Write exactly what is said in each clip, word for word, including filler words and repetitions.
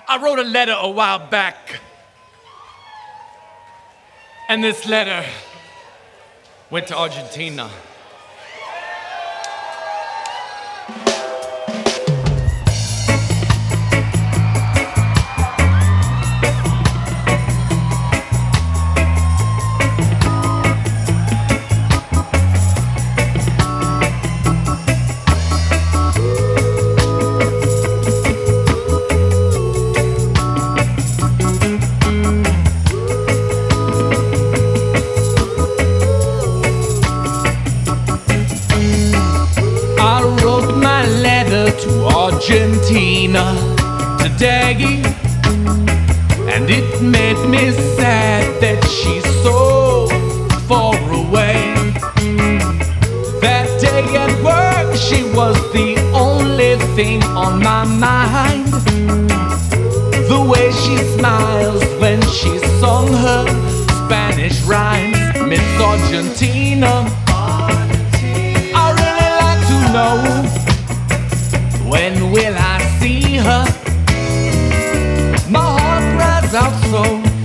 I wrote a letter a while back, and this letter went to Argentina. To Argentina today, and it made me sad that she's so far away. That day at work, she was the only thing on my mind. The way she smiles when she sung her Spanish rhymes. Miss Argentina, I really like to know, when will I see her? My heart cries out so.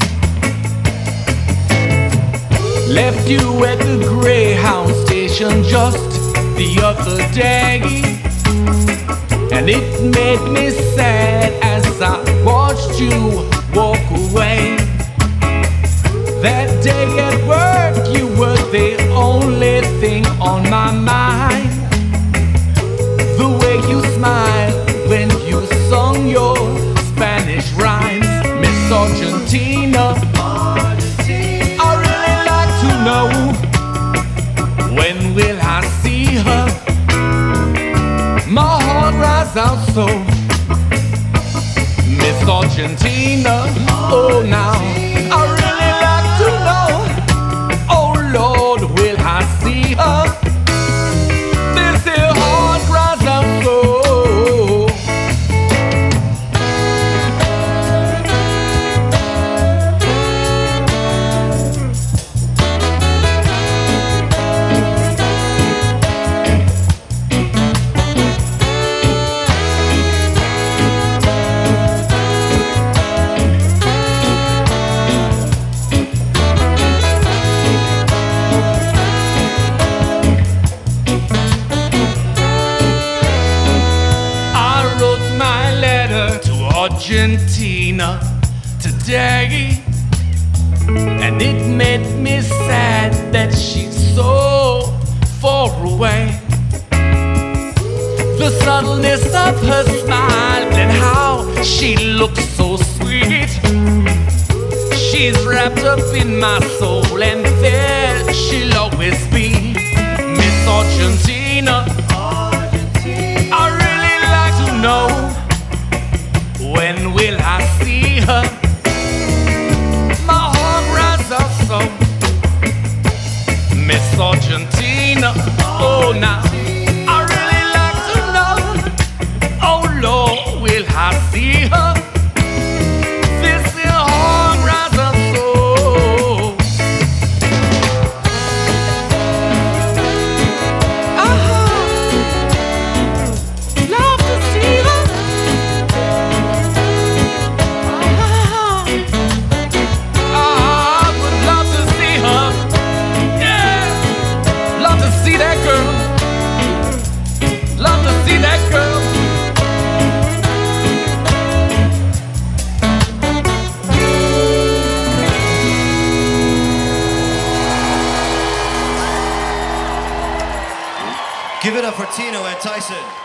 Left you at the Greyhound station just the other day, and it made me sad as I watched you walk away. That day at work, you were the only thing on my mind. The way you smiled when you sung your Spanish rhymes. Miss Argentina, I really like to know, when will I see her? My heart cries out so. Miss Argentina, oh now, I really like to know, oh Lord, will I see her? This here heart cries out so. Argentina today, and it made me sad that she's so far away. The subtleness of her smile and how she looks so sweet. She's wrapped up in my soul, and there she'll always be. Miss Argentina, I really like to know, when will I see her? My heart cries out so. Miss Argentina, oh now, I really like to know, oh Lord, will I see her? This here heart cries out so. Ah, love to see her. Give it up for Tino and Tyson.